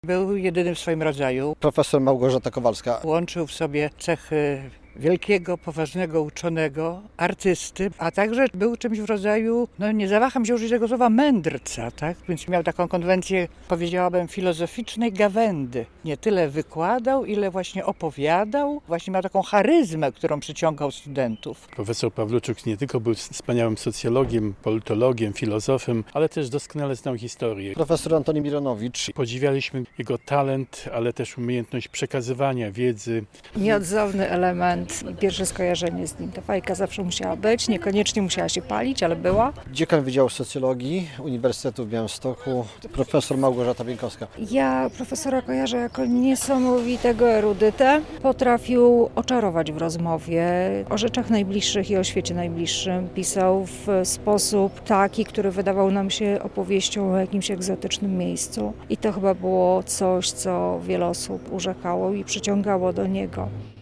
Był jedyny w swoim rodzaju. Profesor Małgorzata Kowalska. Łączył w sobie cechy wielkiego, poważnego uczonego, artysty, a także był czymś w rodzaju, nie zawaham się użyć tego słowa, mędrca, tak? Więc miał taką konwencję, powiedziałabym, filozoficznej gawędy. Nie tyle wykładał, ile właśnie opowiadał, właśnie miał taką charyzmę, którą przyciągał studentów. Profesor Pawluczuk nie tylko był wspaniałym socjologiem, politologiem, filozofem, ale też doskonale znał historię. Profesor Antoni Mironowicz. Podziwialiśmy jego talent, ale też umiejętność przekazywania wiedzy. Nieodzowny element i pierwsze skojarzenie z nim. Ta fajka zawsze musiała być, niekoniecznie musiała się palić, ale była. Dziekan Wydziału Socjologii Uniwersytetu w Białymstoku, profesor Małgorzata Bieńkowska. Ja profesora kojarzę jako niesamowitego erudytę. Potrafił oczarować w rozmowie o rzeczach najbliższych i o świecie najbliższym. Pisał w sposób taki, który wydawał nam się opowieścią o jakimś egzotycznym miejscu. I to chyba było coś, co wiele osób urzekało i przyciągało do niego.